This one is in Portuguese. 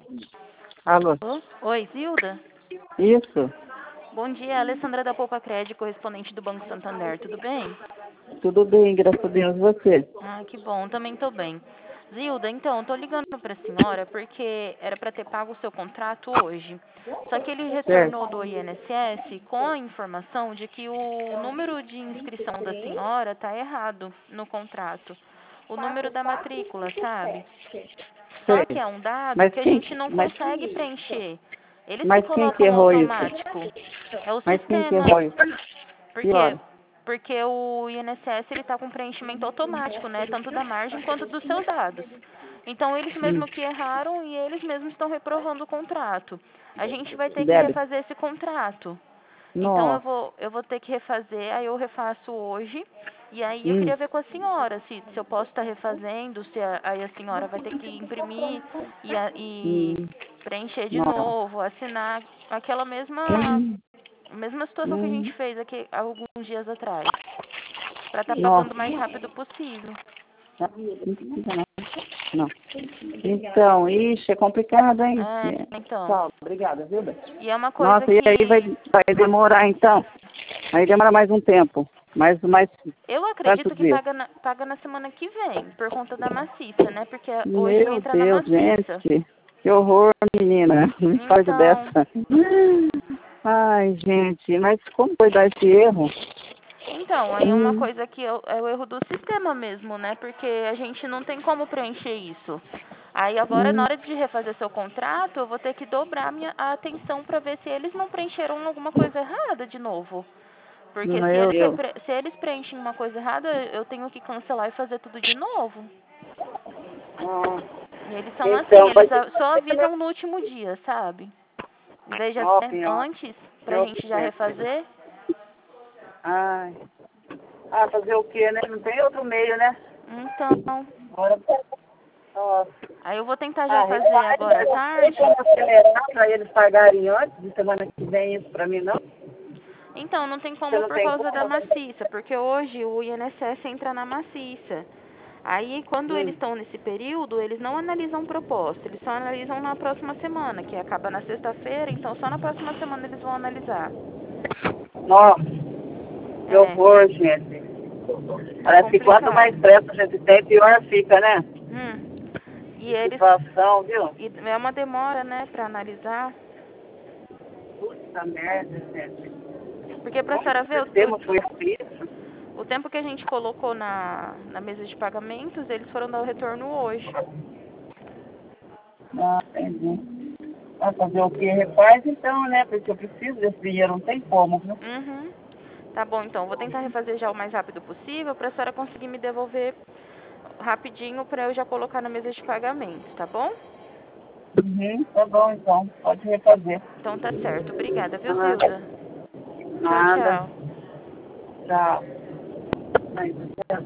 Alô? Oi, Zilda? Isso? Bom dia, Alessandra da Poupa Crédito, correspondente do Banco Santander, tudo bem? Tudo bem, graças a Deus. E você? Ah, que bom, também tô bem. Zilda, então, tô ligando para a senhora porque era para ter pago o seu contrato hoje. Só que ele Certo. retornou do INSS com a informação de que o número de inscrição da senhora tá errado no contrato. O número da matrícula, sabe? Só que Sei. é um dado Mas que a quem, gente não mas, consegue preencher. Eles que mas quem que colocam no errou isso? automático. É o Mas quem que sistema. errou isso? Que Porque hora? porque o INSS ele está com preenchimento automático, né? Tanto da margem quanto dos seus dados. Então eles mesmo que erraram e eles mesmos estão reprovando o contrato. A gente vai ter que Débito. refazer esse contrato. Então Nossa. eu vou ter que refazer, aí eu refaço hoje. E aí eu queria ver com a senhora se eu posso estar refazendo, aí a senhora vai ter que imprimir e Hum. preencher de Nossa. novo, assinar aquela Hum. mesma situação que a gente Hum. fez aqui há alguns dias atrás, para estar Nossa. pagando o mais rápido possível. Não precisa não. Não. Então, ixi, é complicado, hein? Então. Tchau, obrigada, viu, Beth? E é uma coisa Nossa, e aí que vai demorar então? Aí demora mais um tempo. Mais eu quantos acredito que dias? paga na semana que vem, por conta da maciça, né? Porque hoje Meu entra na Deus, maciça. gente. Que horror, menina. Não me faz Então, dessa. Ai, gente, mas como foi dar esse erro? Então, aí uma coisa que é o erro do sistema mesmo, né? Porque a gente não tem como preencher isso. Aí agora, na Hum, hora de refazer seu contrato, eu vou ter que dobrar a atenção para ver se eles não preencheram alguma coisa errada de novo. Porque meu Deus. se eles preenchem uma coisa errada, eu tenho que cancelar e fazer tudo de novo. Ah, E eles são assim, então, vai eles ter que só fazer avisam mesmo. no último dia, sabe? Em vez de Ó, até senhora. antes, pra Meu gente já Deus. refazer. Ai. Ah, fazer o quê, né? Não tem outro meio, né? Então, Agora, nossa. aí eu vou tentar já Ah, fazer repare, agora à eu não sei tarde. como acelerar para eles pagarem antes de semana que vem isso para mim, não? Então, não tem Você como não por tem causa da como? maciça, porque hoje o INSS entra na maciça. Aí, quando eles estão nesse período, eles não analisam proposta, eles só analisam na próxima semana, que acaba na sexta-feira, então só na próxima semana eles vão analisar. Nossa, que É, horror, gente. tá Parece que quanto mais complicado. pressa a gente tem, pior fica, né? Hum. E Que eles. situação, viu? E é uma demora, né, pra analisar. Puta merda, gente. Porque pra Como senhora que o ver, sistema foi isso? o tempo que a gente colocou na mesa de pagamentos, eles foram dar o retorno hoje. Ah, entendi. Vai fazer o que? Refaz então, né? Porque eu preciso desse dinheiro, não tem como, viu? Uhum. Tá bom, então. Vou tentar refazer já o mais rápido possível pra senhora conseguir me devolver rapidinho pra eu já colocar na mesa de pagamentos, tá bom? Uhum, tá bom então. Pode refazer. Então tá certo. Obrigada, viu, Ah, Zilda? Tchau, nada. tchau. Tchau. Mas,